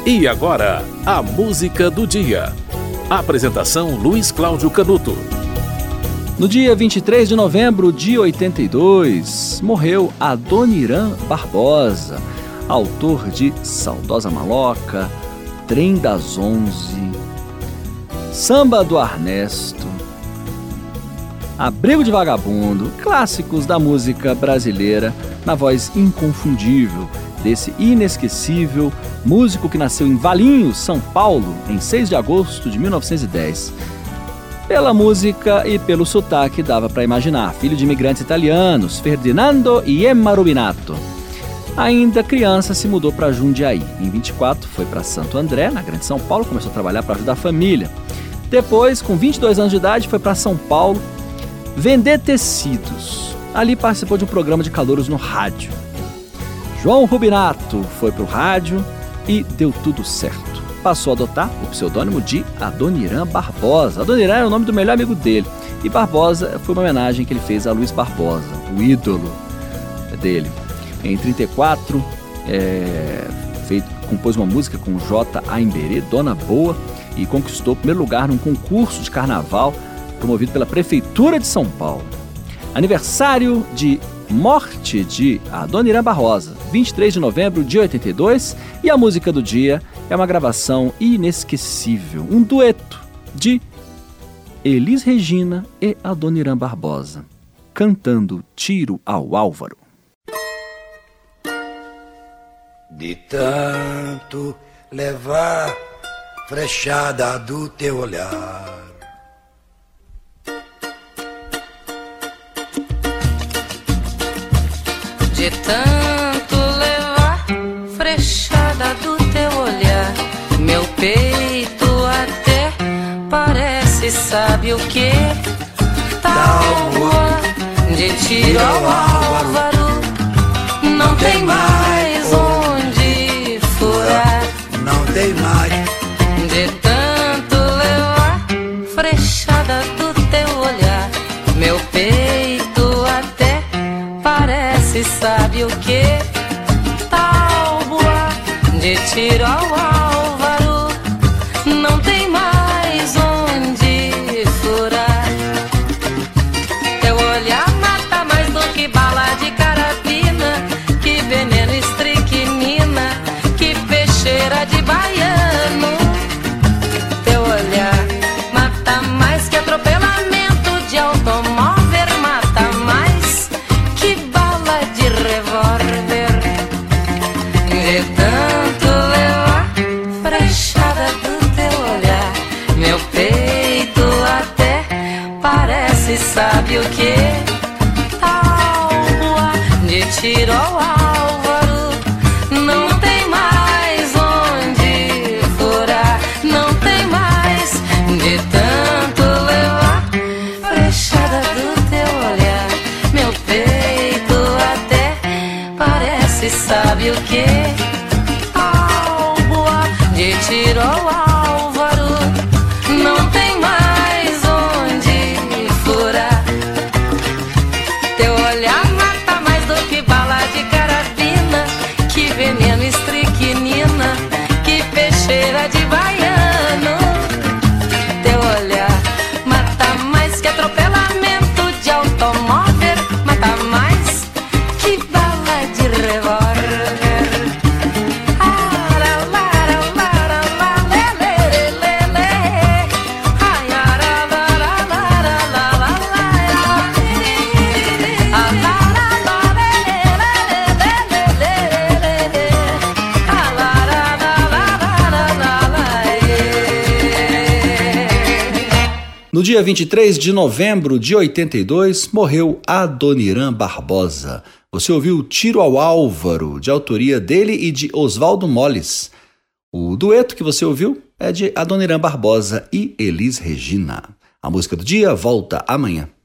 E agora, a música do dia. Apresentação Luiz Cláudio Canuto. No dia 23 de novembro de 82, morreu Adoniran Barbosa, autor de Saudosa Maloca, Trem das 11, Samba do Arnesto, Abrigo de Vagabundo, clássicos da música brasileira, na voz inconfundível desse inesquecível músico que nasceu em Valinhos, São Paulo, em 6 de agosto de 1910. Pela música e pelo sotaque dava para imaginar, filho de imigrantes italianos, Ferdinando e Emma Rubinato. Ainda criança se mudou para Jundiaí. Em 24 foi para Santo André, na Grande São Paulo, começou a trabalhar para ajudar a família. Depois, com 22 anos de idade, foi para São Paulo vender tecidos. Ali participou de um programa de calouros no rádio. João Rubinato foi para o rádio e deu tudo certo. Passou a adotar o pseudônimo de Adoniran Barbosa. Adoniran era o nome do melhor amigo dele. E Barbosa foi uma homenagem que ele fez a Luiz Barbosa, o ídolo dele. Em 34, compôs uma música com J. Aimberê, Dona Boa, e conquistou o primeiro lugar num concurso de carnaval promovido pela Prefeitura de São Paulo. Aniversário de morte de Adoniran Barbosa, 23 de novembro de 82, e a música do dia é uma gravação inesquecível, um dueto de Elis Regina e Adoniran Barbosa, cantando Tiro ao Álvaro. De tanto levar frechada do teu olhar, de tanto levar frechada do teu olhar, meu peito até parece, sabe o que? Tábua de tiro ao álvaro, não tem mais onde furar, não tem mais. de tanto levar frechada do teu olhar, meu peito até parece, sabe o que? Tábua de tiro ao álvaro, não tem mais onde furar. Teu olhar mata mais do que bala de carabina, que veneno estricnina, que peixeira de baiano. Teu olhar mata mais que atropelamento de automóvel, mata mais que bala de revólver. De tanto levar frechada do teu olhar, meu peito até parece, sabe o que? Tábua de tiro ao álvaro, não tem mais onde furar, não tem mais. De tanto levar frechada do teu olhar, meu peito até parece, sabe o que? Tábua de tiro ao álvaro, não tem mais onde furar. Teu olhar mata mais do que bala de carabina, que veneno estricnina, que peixeira de baiano. Teu olhar mata mais que atropelamento de automóvel, mata mais que bala de revólver. No dia 23 de novembro de 82, morreu Adoniran Barbosa. Você ouviu Tiro ao Álvaro, de autoria dele e de Oswaldo Molles. O dueto que você ouviu é de Adoniran Barbosa e Elis Regina. A música do dia volta amanhã.